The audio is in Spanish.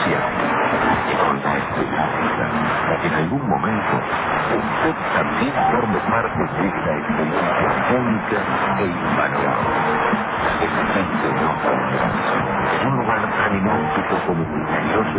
siempre, y con la esperanza de que en algún momento usted también forme parte de esta experiencia única e invalorable. De repente no en un lugar tan inhóspito como el interior